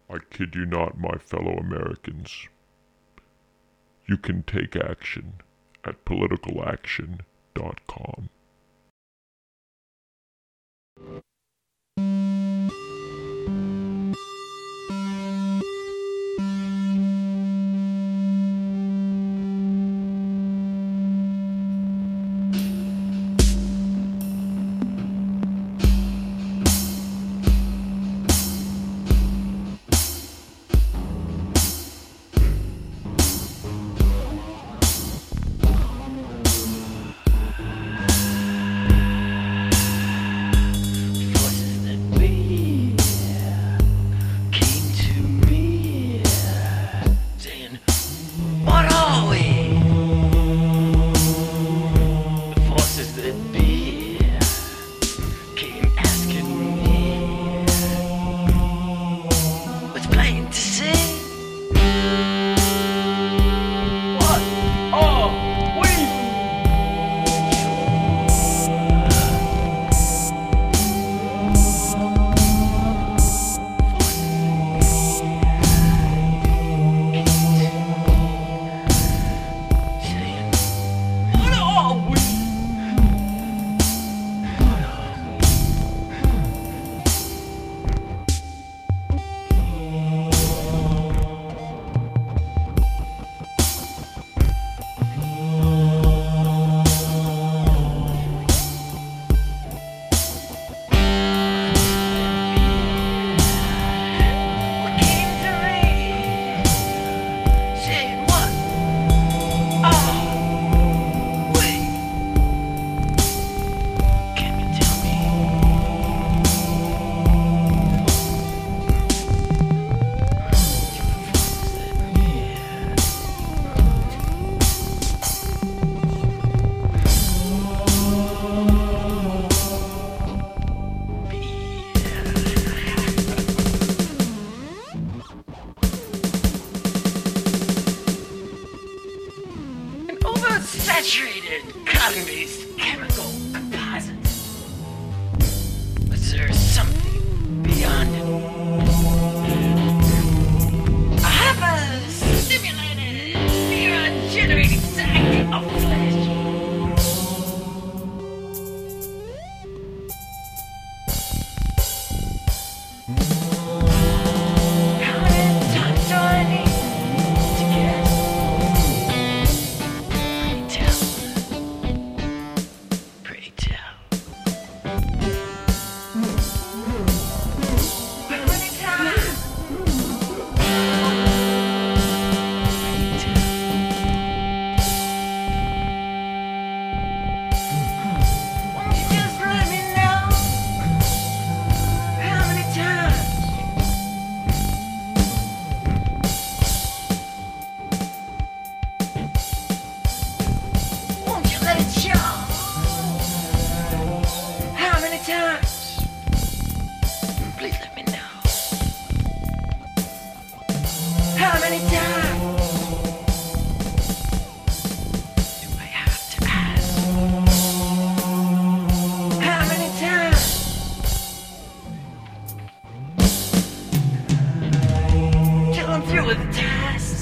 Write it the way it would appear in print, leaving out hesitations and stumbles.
I kid you not, my fellow Americans. You can take action at politicalaction.com. Saturated cotton-based chemical composites. But there's something beyond it. A hyper-stimulated, neuron-generating sack of flesh. How many times do I need to get? Pray tell. How many times? Pray tell. Won't you just let me know? How many times? Won't you let it show? How many times? Please let me know. How many times do I have to ask? How many times? Till I'm through with the task.